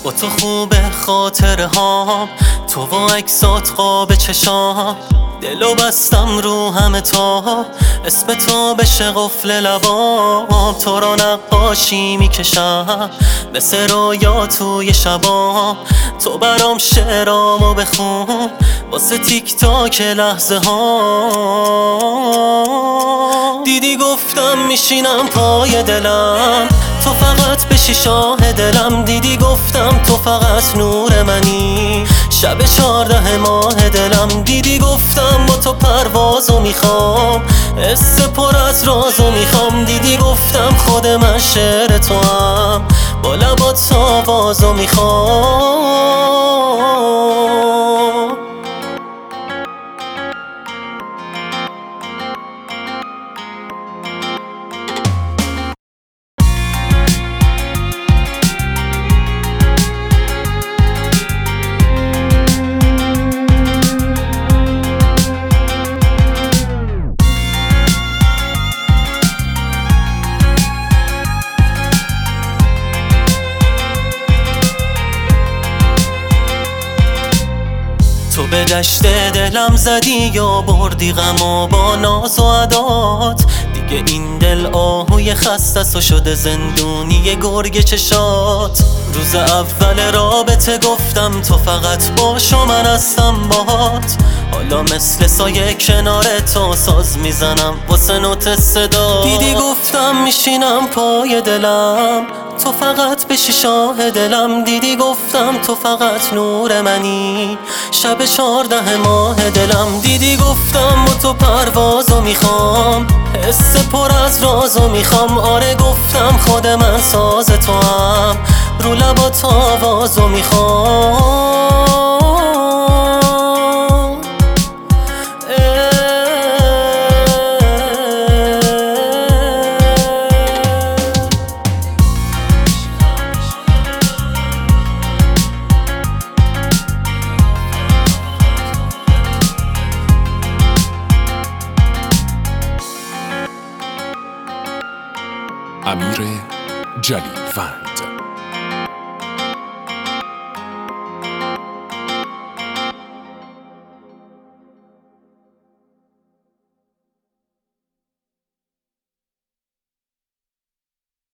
با تو خوبه خاطره هام، تو و عکسات قاب چشام. دلو بستم رو همه تا اسم تو بشه قفل لبام. تو رو نقاشی میکشم مثل رویا توی شبام. تو برام شعرامو بخون واسه تیک تاک لحظه ها. دیدی گفتم میشینم پای دلم، تو فقط بشی شاه دلم. دیدی گفتم تو فقط نور منی، شب 14 ماه دلم. دیدی گفتم با تو پروازو میخوام، حس پر از رازو میخوام. دیدی گفتم خود من شعر تو هم، با لبات آوازو میخوام. تو به دشت دلم زدی یا بردی غمو با ناز و عدات. دیگه این دل آهوی خسته و شده زندونی گرگ چشات. روز اول رابطه گفتم تو فقط باش و من هستم باهات. حالا مثل سایه کنار تو ساز میزنم واسه نوت صدا. دیدی گفتم میشینم پای دلم، تو فقط بشی شاه دلم. دیدی گفتم تو فقط نور منی، شب 14 ماه دلم. دیدی گفتم با تو پروازو میخوام، حس پر از رازو میخوام. آره گفتم خود من ساز تو هم، رو لبات آوازو میخوام. امیر جلیلوند.